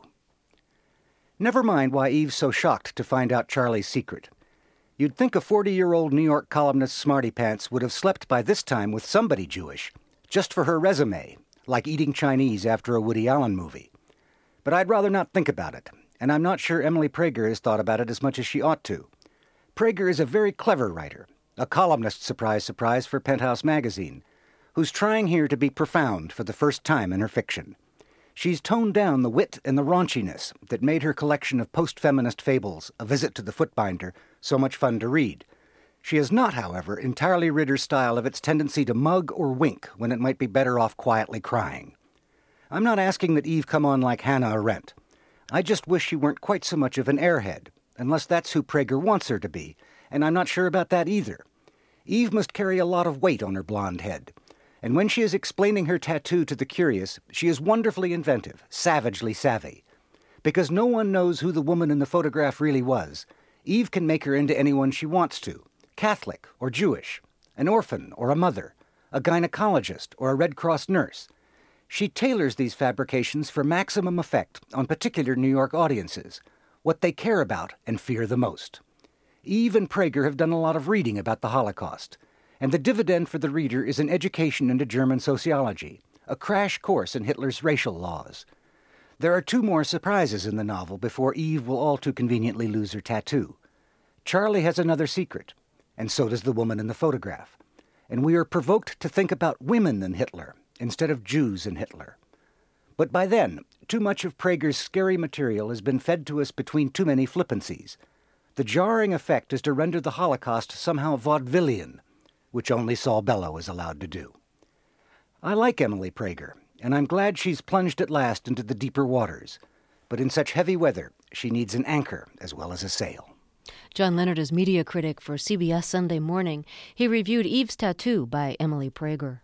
Never mind why Eve's so shocked to find out Charlie's secret. You'd think a forty-year-old New York columnist Smarty Pants would have slept by this time with somebody Jewish, just for her resume, like eating Chinese after a Woody Allen movie. But I'd rather not think about it, and I'm not sure Emily Prager has thought about it as much as she ought to. Prager is a very clever writer, a columnist, surprise, surprise, for Penthouse magazine, who's trying here to be profound for the first time in her fiction. She's toned down the wit and the raunchiness that made her collection of post-feminist fables, A Visit to the Footbinder, so much fun to read. She has not, however, entirely rid her style of its tendency to mug or wink when it might be better off quietly crying. I'm not asking that Eve come on like Hannah Arendt. I just wish she weren't quite so much of an airhead, unless that's who Prager wants her to be, and I'm not sure about that either. Eve must carry a lot of weight on her blonde head, and when she is explaining her tattoo to the curious, she is wonderfully inventive, savagely savvy. Because no one knows who the woman in the photograph really was, Eve can make her into anyone she wants to, Catholic or Jewish, an orphan or a mother, a gynecologist or a Red Cross nurse. She tailors these fabrications for maximum effect on particular New York audiences, what they care about and fear the most. Eve and Prager have done a lot of reading about the Holocaust, and the dividend for the reader is an education into German sociology, a crash course in Hitler's racial laws. There are two more surprises in the novel before Eve will all too conveniently lose her tattoo. Charlie has another secret, and so does the woman in the photograph, and we are provoked to think about women and Hitler instead of Jews and Hitler. But by then, too much of Prager's scary material has been fed to us between too many flippancies. The jarring effect is to render the Holocaust somehow vaudevillian, which only Saul Bellow is allowed to do. I like Emily Prager, and I'm glad she's plunged at last into the deeper waters. But in such heavy weather, she needs an anchor as well as a sail. John Leonard is media critic for C B S Sunday Morning. He reviewed Eve's Tattoo by Emily Prager.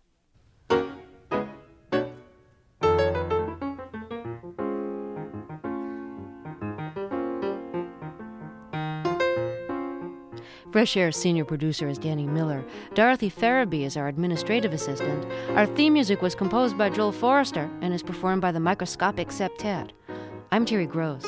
Fresh Air's senior producer is Danny Miller. Dorothy Farabee is our administrative assistant. Our theme music was composed by Joel Forrester and is performed by the Microscopic Septet. I'm Terry Gross.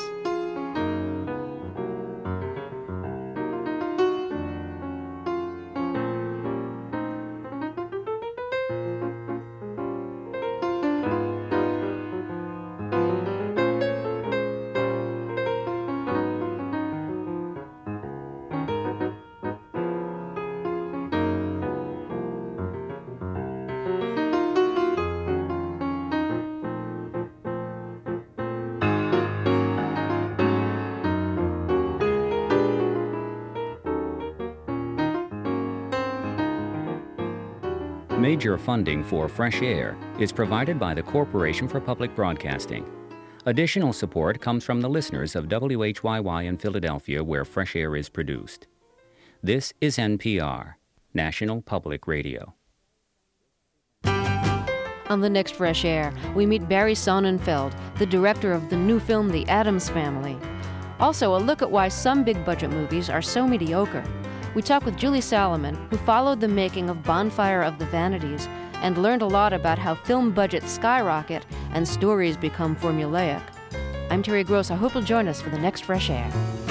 Major funding for Fresh Air is provided by the Corporation for Public Broadcasting. Additional support comes from the listeners of W H Y Y in Philadelphia, where Fresh Air is produced. This is N P R, National Public Radio. On the next Fresh Air, we meet Barry Sonnenfeld, the director of the new film The Addams Family. Also, a look at why some big-budget movies are so mediocre. We talk with Julie Salomon, who followed the making of Bonfire of the Vanities and learned a lot about how film budgets skyrocket and stories become formulaic. I'm Terry Gross. I hope you'll join us for the next Fresh Air.